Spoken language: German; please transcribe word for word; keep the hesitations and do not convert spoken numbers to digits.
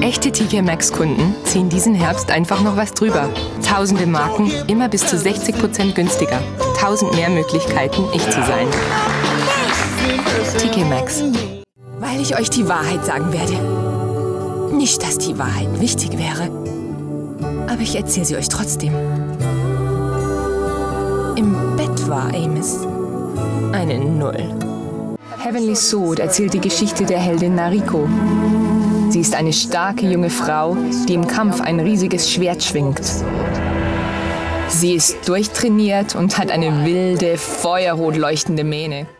Echte T K Maxx-Kunden ziehen diesen Herbst einfach noch was drüber. Tausende Marken, immer bis zu sechzig Prozent günstiger. Tausend mehr Möglichkeiten, ich zu sein. T K Maxx. Weil ich euch die Wahrheit sagen werde. Nicht, dass die Wahrheit wichtig wäre, aber ich erzähle sie euch trotzdem. Im Bett war Amos eine Null. Heavenly Sword erzählt die Geschichte der Heldin Nariko. Sie ist eine starke junge Frau, die im Kampf ein riesiges Schwert schwingt. Sie ist durchtrainiert und hat eine wilde, feuerrot leuchtende Mähne.